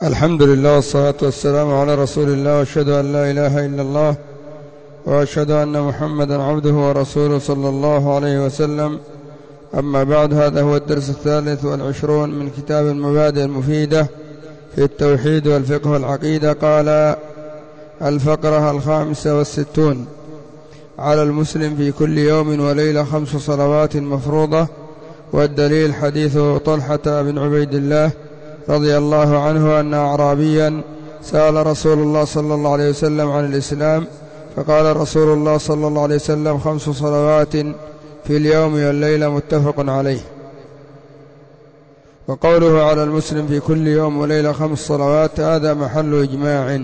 الحمد لله والصلاة والسلام على رسول الله، وأشهد أن لا إله إلا الله، وأشهد أن محمدا عبده ورسوله صلى الله عليه وسلم. أما بعد، هذا هو الدرس 23 من كتاب المبادئ المفيدة في التوحيد والفقه والعقيدة. قال الفقرة 65: على المسلم في كل يوم وليلة 5 صلوات مفروضة. والدليل حديث طلحة بن عبيد الله رضي الله عنه أن أعرابيا سأل رسول الله صلى الله عليه وسلم عن الإسلام، فقال رسول الله صلى الله عليه وسلم: 5 صلوات في اليوم والليلة، متفق عليه. وقوله على المسلم في كل يوم وليلة 5 صلوات هذا محل إجماع،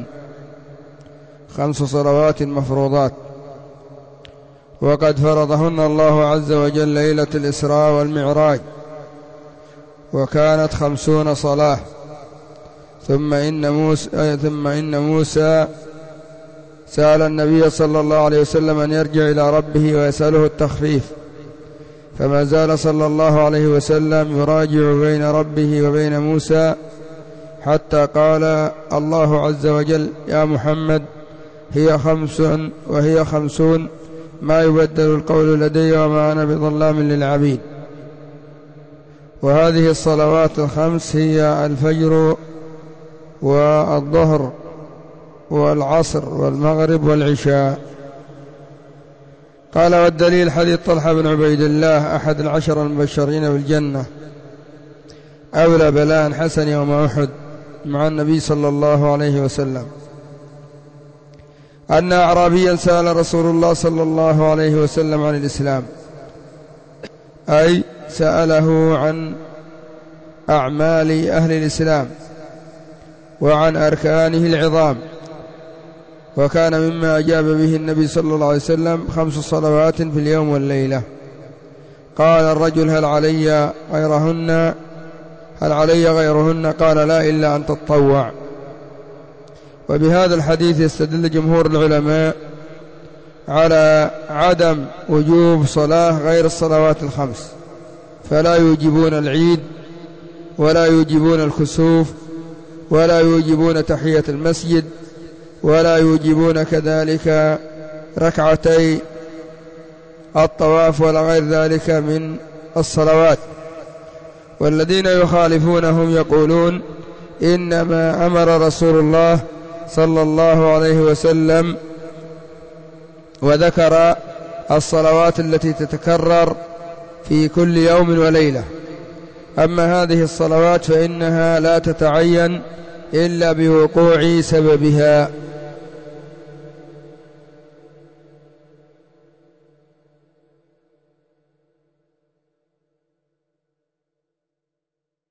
5 صلوات مفروضات، وقد فرضهن الله عز وجل ليلة الإسراء والمعراج، وكانت 50 صلاة. ثم إن موسى سأل النبي صلى الله عليه وسلم أن يرجع إلى ربه ويسأله التخفيف، فما زال صلى الله عليه وسلم يراجع بين ربه وبين موسى، حتى قال الله عز وجل: يا محمد، هي 5 وهي 50، ما يبدل القول لدي وما أنا بظلام للعبيد. وهذه الصلوات 5 هي الفجر والظهر والعصر والمغرب والعشاء. قال: والدليل حديث طلحة بن عبيد الله أحد 10 المبشرين بالجنة، أولى بلاء حسن يوم أحد مع النبي صلى الله عليه وسلم، أن أعرابيا سأل رسول الله صلى الله عليه وسلم عن الإسلام، أي سأله عن أعمال أهل الإسلام وعن أركانه العظام. وكان مما أجاب به النبي صلى الله عليه وسلم 5 صلوات في اليوم والليلة. قال الرجل: هل علي غيرهن؟ قال: لا، إلا أن تتطوع. وبهذا الحديث يستدل جمهور العلماء على عدم وجوب صلاة غير الصلوات 5، فلا يوجبون العيد ولا يوجبون الكسوف ولا يوجبون تحية المسجد ولا يوجبون كذلك ركعتي الطواف ولا غير ذلك من الصلوات. والذين يخالفونهم يقولون: إنما أمر رسول الله صلى الله عليه وسلم وذكر الصلوات التي تتكرر في كل يوم وليلة، أما هذه الصلوات فإنها لا تتعين إلا بوقوع سببها.